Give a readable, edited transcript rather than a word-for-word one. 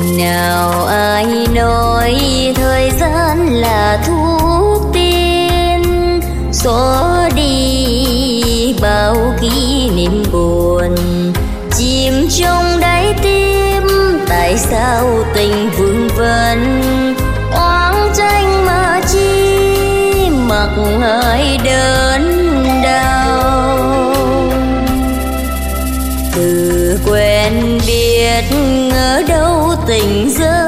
Nào ai nói thời gian là thuốc tiên, xóa đi bao kỷ niệm buồn chìm trong đáy tim. Tại sao tình vương vấn oán tranh mà chi, mặc ai đớn đau. Từ quen biết ngỡ đâu tình rơi